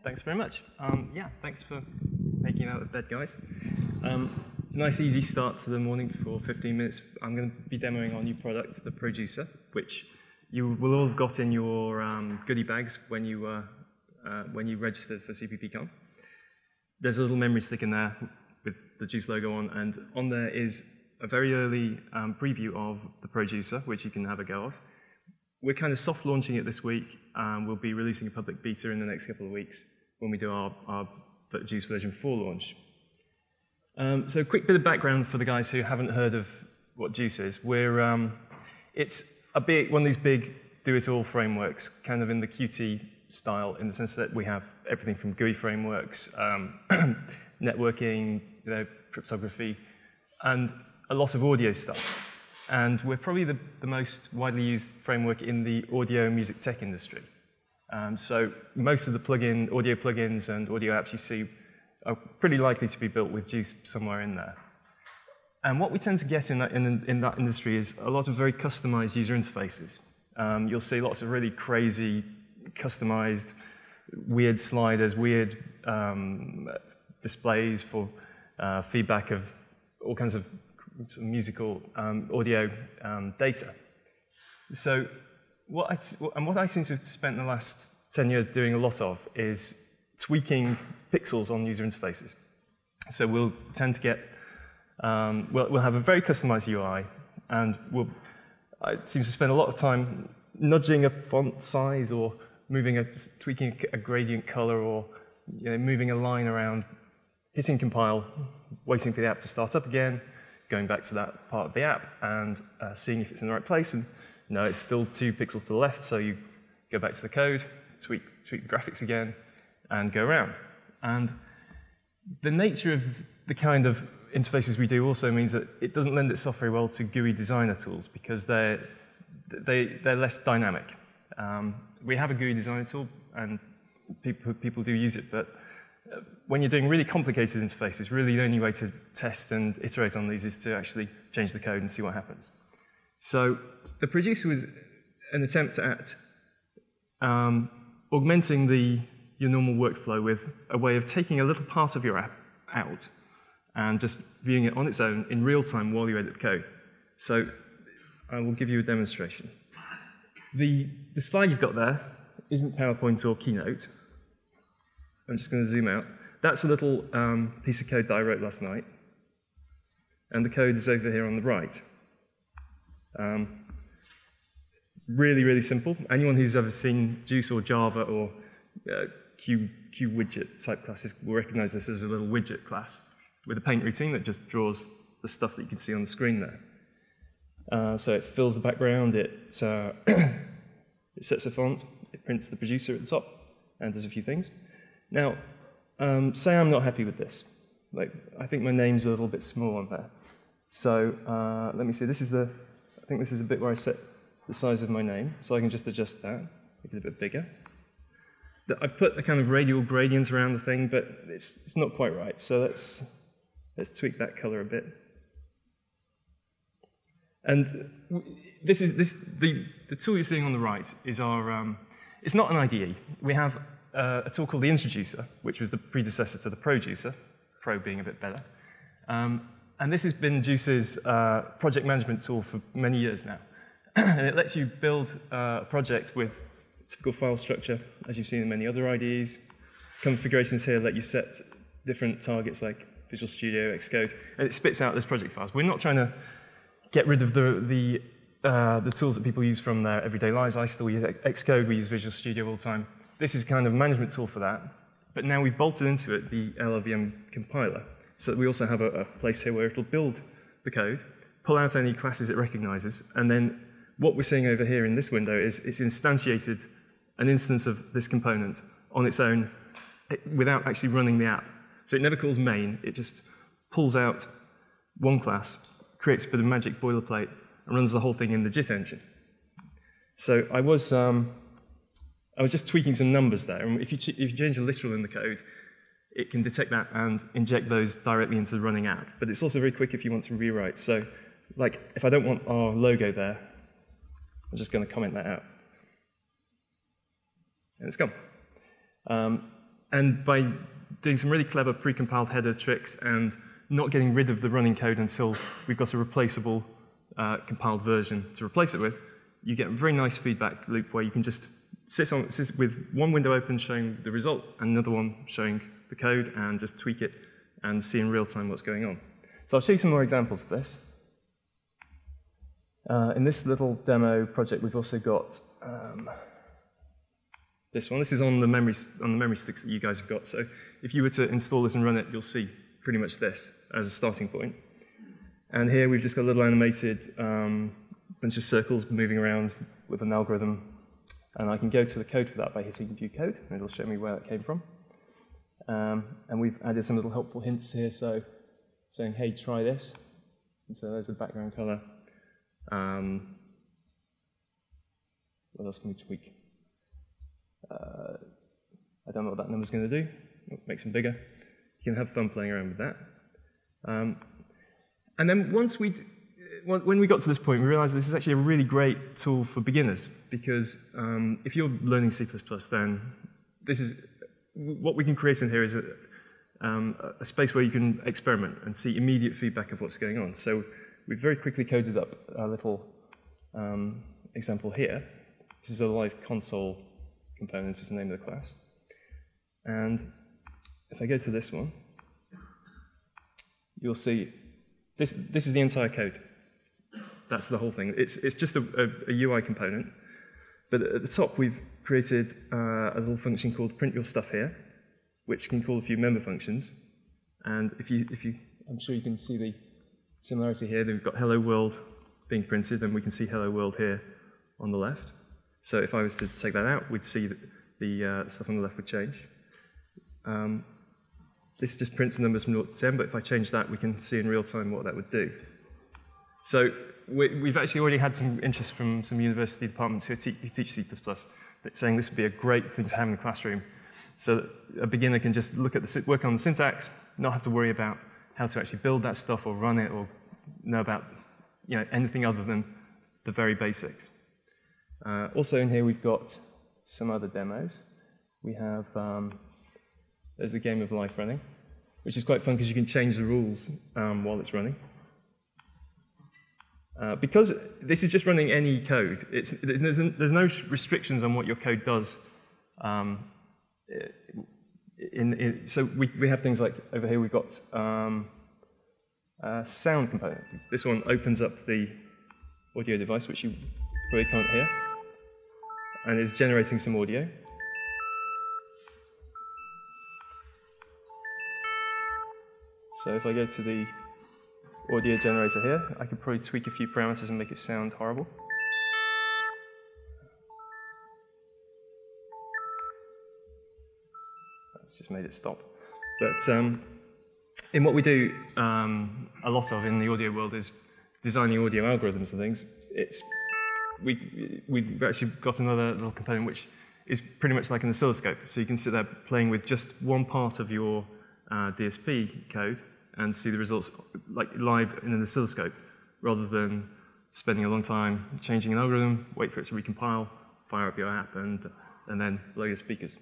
Thanks very much. Yeah, thanks for making it out of bed, guys. Nice, easy start to the morning for 15 minutes. I'm going to be demoing our new product, the Producer, which you will all have got in your goodie bags when you registered for CPPCon. There's a little memory stick in there with the Juice logo on, and on there is a very early preview of the Producer, which you can have a go of. We're kind of soft launching it this week. We'll be releasing a public beta in the next couple of weeks when we do our Juice version 4 launch. So a quick bit of background for the guys who haven't heard of what Juice is. It's one of these big do-it-all frameworks, kind of in the Qt style, in the sense that we have everything from GUI frameworks, networking, cryptography, and a lot of audio stuff. And we're probably the most widely used framework in the audio and music tech industry. So most of the audio plugins and audio apps you see are pretty likely to be built with Juice somewhere in there. And what we tend to get in that industry is a lot of very customized user interfaces. You'll see lots of really crazy, customized, weird sliders, weird displays for feedback of all kinds of musical audio data. So what I seem to have spent the last 10 years doing a lot of is tweaking pixels on user interfaces. So we'll tend to get, we'll have a very customized UI, and I seem to spend a lot of time nudging a font size or tweaking a gradient color, or moving a line around, hitting compile, waiting for the app to start up again, going back to that part of the app and seeing if it's in the right place. And no, it's still 2 pixels to the left, so you go back to the code, tweak the graphics again, and go around. And the nature of the kind of interfaces we do also means that it doesn't lend itself very well to GUI designer tools, because they're less dynamic. We have a GUI designer tool, and people do use it, but when you're doing really complicated interfaces, really the only way to test and iterate on these is to actually change the code and see what happens. So the Producer was an attempt at augmenting your normal workflow with a way of taking a little part of your app out and just viewing it on its own in real time while you edit the code. So I will give you a demonstration. The slide you've got there isn't PowerPoint or Keynote. I'm just going to zoom out. That's a little piece of code that I wrote last night. And the code is over here on the right. Really, really simple. Anyone who's ever seen Juice or Java or QWidget type classes will recognize this as a little widget class with a paint routine that just draws the stuff that you can see on the screen there. So it fills the background, it sets a font, it prints the Producer at the top, and does a few things. Now, say I'm not happy with this. I think my name's a little bit small on there. So let me see. I think this is the bit where I set the size of my name, so I can just adjust that, make it a bit bigger. I've put a kind of radial gradient around the thing, but it's not quite right. So let's tweak that color a bit. And the tool you're seeing on the right is our. It's not an IDE. We have a tool called the Introducer, which was the predecessor to the Producer, Pro being a bit better. And this has been Juice's project management tool for many years now. And it lets you build a project with typical file structure, as you've seen in many other IDEs. Configurations here let you set different targets like Visual Studio, Xcode, and it spits out those project files. We're not trying to get rid of the tools that people use from their everyday lives. I still use Xcode, we use Visual Studio all the time. This is kind of a management tool for that. But now we've bolted into it the LLVM compiler, so that we also have a place here where it'll build the code, pull out any classes it recognizes, and then what we're seeing over here in this window is it's instantiated an instance of this component on its own without actually running the app. So it never calls main, it just pulls out one class, creates a bit of magic boilerplate, and runs the whole thing in the JIT engine. So I was just tweaking some numbers there, and if you change a literal in the code, it can detect that and inject those directly into the running app. But it's also very quick if you want to rewrite. So, if I don't want our logo there, I'm just going to comment that out. And it's gone. and by doing some really clever pre-compiled header tricks and not getting rid of the running code until we've got a replaceable compiled version to replace it with, you get a very nice feedback loop where you can just sit with one window open showing the result and another one showing the code and just tweak it and see in real time what's going on. So I'll show you some more examples of this. In this little demo project, we've also got this one. This is on the memory sticks that you guys have got. So if you were to install this and run it, you'll see pretty much this as a starting point. And here we've just got a little animated bunch of circles moving around with an algorithm. And I can go to the code for that by hitting View Code, and it'll show me where that came from. And we've added some little helpful hints here, so saying, hey, try this. And so there's a background color. What else can we tweak? I don't know what that number's going to do. Make them bigger. You can have fun playing around with that. And then when we got to this point, we realized this is actually a really great tool for beginners, because if you're learning C++, then this is what we can create in here is a space where you can experiment and see immediate feedback of what's going on. So we've very quickly coded up a little example here. This is a live console component, is the name of the class. And if I go to this one, you'll see this is the entire code. That's the whole thing. It's just a UI component. But at the top, we've created a little function called print your stuff here, which can call a few member functions. And I'm sure you can see the similarity here. We've got hello world being printed, and we can see hello world here on the left. So if I was to take that out, we'd see that the stuff on the left would change. This just prints the numbers from 0 to 10, but if I change that, we can see in real time what that would do. So we've actually already had some interest from some university departments who teach C++, saying this would be a great thing to have in the classroom, so that a beginner can just work on the syntax, not have to worry about how to actually build that stuff or run it or know about anything other than the very basics. Also in here we've got some other demos. We have there's a game of life running, which is quite fun because you can change the rules while it's running. Because this is just running any code, there's no restrictions on what your code does. So we have things like, over here we've got a sound component. This one opens up the audio device, which you probably can't hear, and is generating some audio. So if I go to the audio generator here, I could probably tweak a few parameters and make it sound horrible. That's just made it stop. But in what we do a lot of in the audio world is designing audio algorithms and things. We've actually got another little component which is pretty much like an oscilloscope. So you can sit there playing with just one part of your DSP code and see the results like live in an oscilloscope, rather than spending a long time changing an algorithm, wait for it to recompile, fire up your app, and then blow your speakers.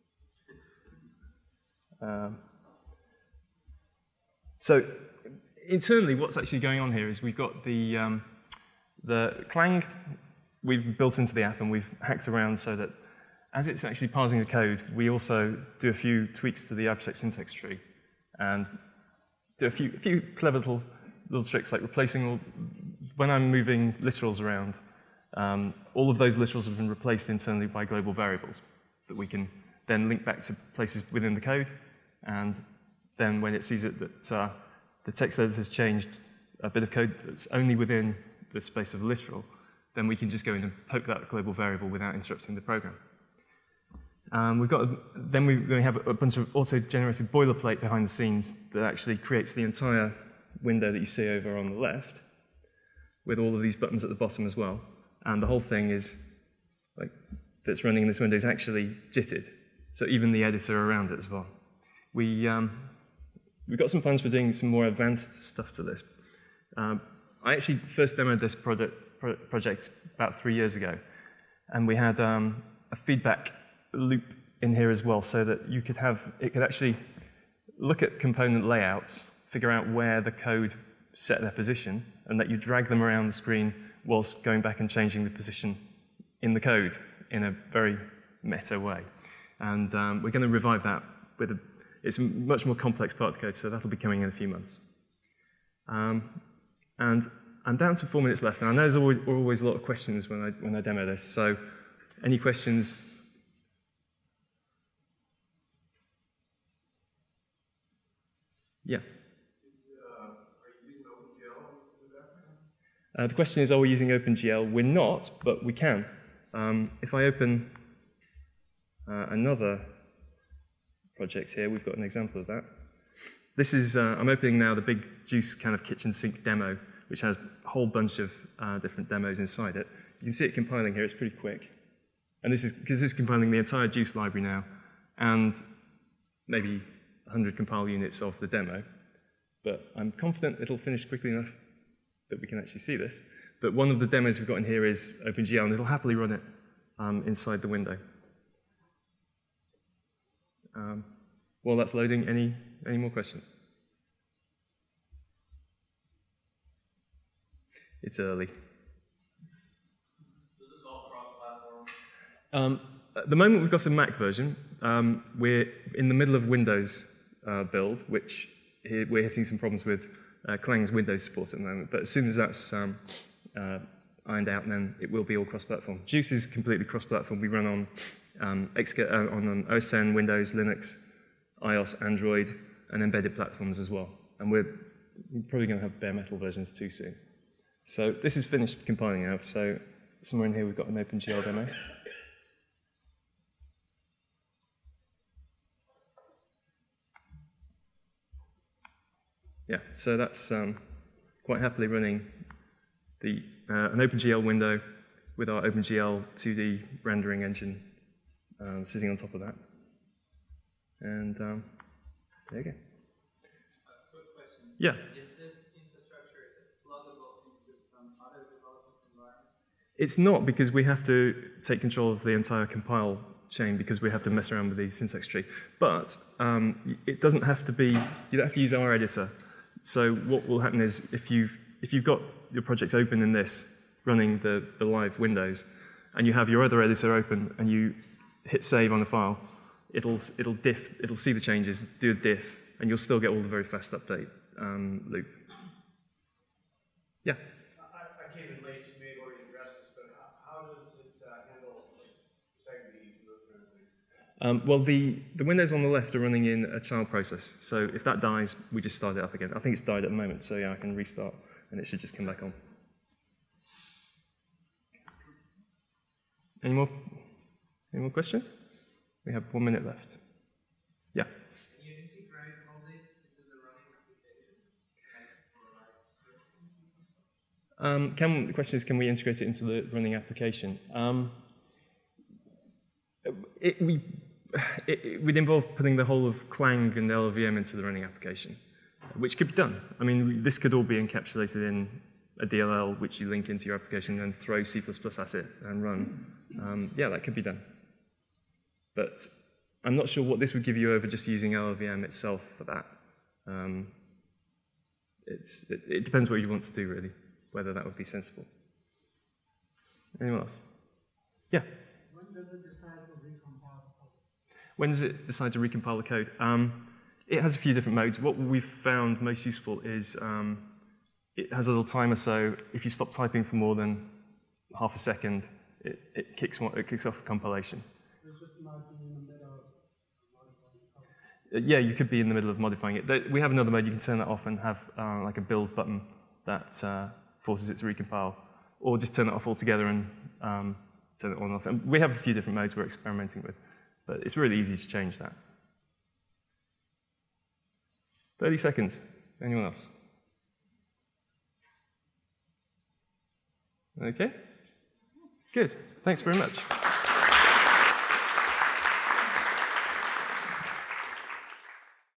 So internally, what's actually going on here is we've got the Clang we've built into the app, and we've hacked around so that as it's actually parsing the code, we also do a few tweaks to the abstract syntax tree, and do a few clever little tricks, like replacing when I'm moving literals around, all of those literals have been replaced internally by global variables that we can then link back to places within the code, and then when it sees it that the text editor has changed a bit of code that's only within the space of a literal, then we can just go in and poke that global variable without interrupting the program. We have a bunch of auto-generated boilerplate behind the scenes that actually creates the entire window that you see over on the left, with all of these buttons at the bottom as well. And the whole thing is, that's running in this window is actually jittered, so even the editor around it as well. We've got some plans for doing some more advanced stuff to this. I actually first demoed this project about 3 years ago, and we had a feedback loop in here as well, so that you could it could actually look at component layouts, figure out where the code set their position, and let you drag them around the screen whilst going back and changing the position in the code in a very meta way. And we're going to revive that it's a much more complex part of the code, so that'll be coming in a few months. And I'm down to 4 minutes left, and I know there's always a lot of questions when I demo this, so any questions? Yeah. Are you using OpenGL with that? The question is, are we using OpenGL? We're not, but we can. If I open another project here, we've got an example of that. This is, I'm opening now the big Juice kind of kitchen sink demo, which has a whole bunch of different demos inside it. You can see it compiling here, it's pretty quick. And this is because this is compiling the entire Juice library now, and maybe 100 compile units of the demo. But I'm confident it'll finish quickly enough that we can actually see this. But one of the demos we've got in here is OpenGL, and it'll happily run it inside the window. While that's loading, any more questions? It's early. Does this all cross-platform? At the moment, we've got a Mac version. We're in the middle of Windows build, which we're hitting some problems with Clang's Windows support at the moment. But as soon as that's ironed out, then it will be all cross-platform. Juice is completely cross-platform. We run on on OS X, Windows, Linux, iOS, Android, and embedded platforms as well. And we're probably going to have bare metal versions too soon. So this is finished compiling now. So somewhere in here we've got an OpenGL demo. Yeah, so that's quite happily running an OpenGL window with our OpenGL 2D rendering engine sitting on top of that. And there you go. Quick question. Yeah. Is this infrastructure, is it pluggable into some other development environment? It's not, because we have to take control of the entire compile chain, because we have to mess around with the syntax tree. But it doesn't have to be, you don't have to use our editor. So what will happen is if you've got your project open in this, running the live Windows, and you have your other editor open, and you hit save on the file, it'll see the changes, do a diff, and you'll still get all the very fast update loop. Yeah? I came in late, so you may have already addressed this, but how does it handle segments and those kinds of things? Well, the windows on the left are running in a child process, so if that dies, we just start it up again. I think it's died at the moment, so yeah, I can restart, and it should just come back on. Any more questions? We have 1 minute left. Yeah? Can you integrate all this into the running application? The question is, can we integrate it into the running application? It would involve putting the whole of Clang and LLVM into the running application, which could be done. I mean, this could all be encapsulated in a DLL, which you link into your application and throw C++ at it and run. Yeah, that could be done. But I'm not sure what this would give you over just using LLVM itself for that. It depends what you want to do, really, whether that would be sensible. Anyone else? Yeah? When does it decide to recompile the code? When does it decide to recompile the code? It has a few different modes. What we've found most useful is it has a little timer, so if you stop typing for more than half a second, it kicks off compilation. You're just not being in the middle of modifying the code. Yeah, you could be in the middle of modifying it. We have another mode, you can turn that off and have like a build button that forces it to recompile, or just turn it off altogether and turn it on and off. And we have a few different modes we're experimenting with, but it's really easy to change that. 30 seconds. Anyone else? Okay. Good. Thanks very much.